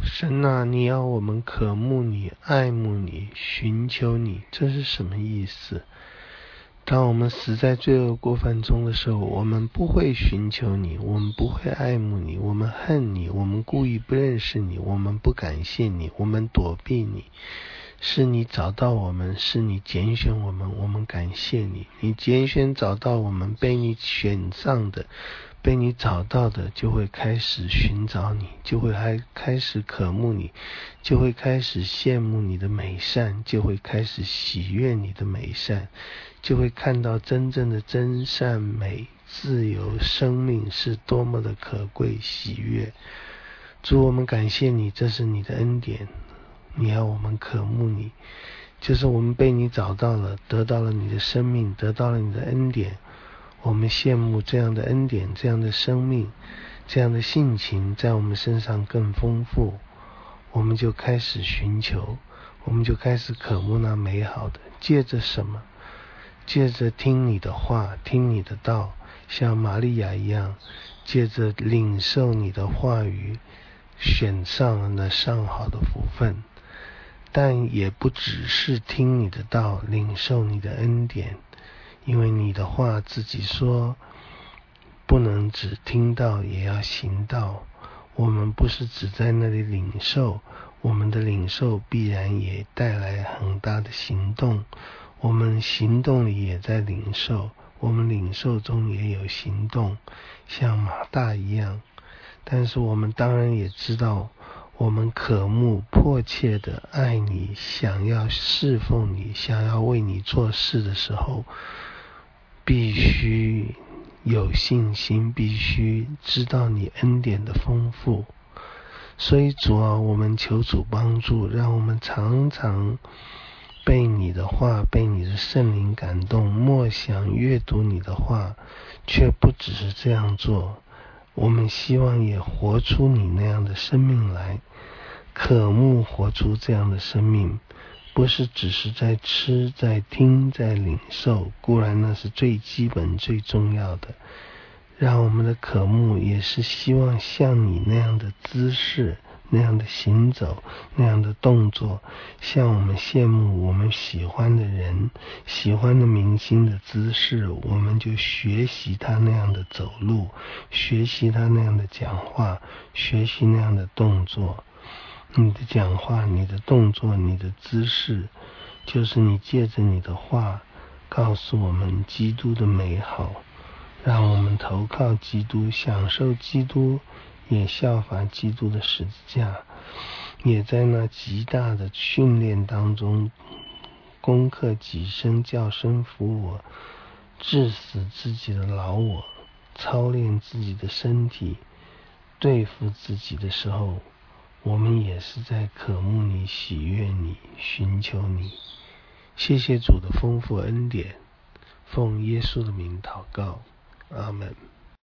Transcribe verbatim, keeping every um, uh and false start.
神啊，你要我们渴慕你、爱慕你、寻求你，这是什么意思？当我们死在罪恶过犯中的时候，我们不会寻求你，我们不会爱慕你，我们恨你，我们故意不认识你，我们不感谢你，我们躲避你。是你找到我们，是你拣选我们，我们感谢你。你拣选找到我们，被你选上的，被你找到的，就会开始寻找你，就会还开始渴慕你，就会开始羡慕你的美善，就会开始喜悦你的美善，就会看到真正的真善美、自由、生命是多么的可贵喜悦。主，我们感谢你，这是你的恩典。你要我们渴慕你，就是我们被你找到了，得到了你的生命，得到了你的恩典。我们羡慕这样的恩典，这样的生命，这样的性情在我们身上更丰富，我们就开始寻求，我们就开始渴慕那美好的。借着什么？借着听你的话，听你的道，像玛利亚一样，借着领受你的话语，选上了那上好的福分。但也不只是听你的道，领受你的恩典，因为你的话自己说，不能只听到，也要行道。我们不是只在那里领受，我们的领受必然也带来很大的行动，我们行动里也在领受，我们领受中也有行动，像马大一样。但是我们当然也知道，我们渴慕迫切的爱你，想要侍奉你，想要为你做事的时候，必须有信心，必须知道你恩典的丰富。所以主啊，我们求主帮助，让我们常常被你的话，被你的圣灵感动，默想阅读你的话，却不只是这样做。我们希望也活出你那样的生命来，渴慕活出这样的生命，不是只是在吃、在听、在领受，固然那是最基本最重要的，让我们的渴慕也是希望像你那样的姿势，那样的行走，那样的动作，像我们羡慕我们喜欢的人，喜欢的明星的姿势，我们就学习他那样的走路，学习他那样的讲话，学习那样的动作。你的讲话，你的动作，你的姿势，就是你借着你的话告诉我们基督的美好，让我们投靠基督，享受基督，也效法基督的十字架，也在那极大的训练当中攻克己身，叫身服我，致死自己的老我，操练自己的身体，对付自己的时候，我们也是在渴慕你，喜悦你，寻求你。谢谢主的丰富恩典，奉耶稣的名祷告，阿们。